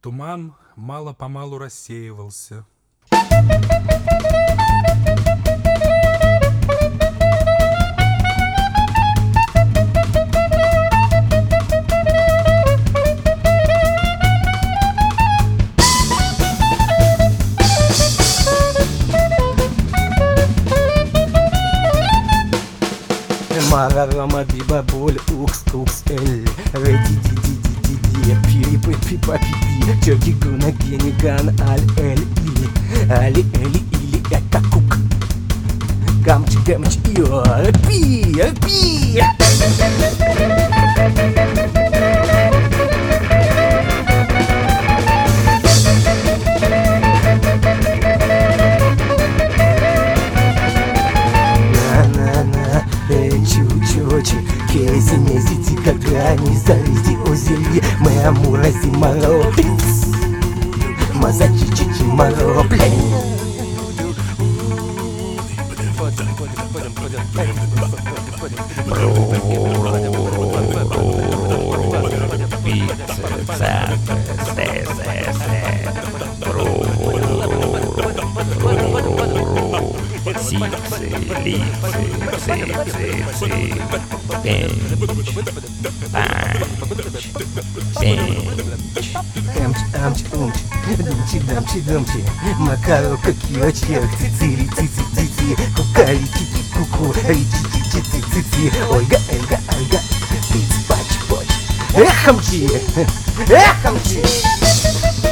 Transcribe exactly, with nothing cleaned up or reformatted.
Туман мало-помалу рассеивался. Марарама бибаболь укс укс эль ди ди ди ди ди пири пи пи па пи пи чоки гуна гениган аль эль или али эли или это кук гамч гамч ио пи пи. Кейси несите, когда не заведи озели мы амурази маро мазачи чичи маро Сицы, лицы, цы, цы, цы, пенч, панч, пенч. Амч, амч, умч, думчи, дамчи, думчи, макаро, кокиочки, цицили, цици, цици, кукали, кики, куку, ричи, чичи, цици, ольга, эльга, альга, пиц, пач, поч, эхамчи, эхамчи.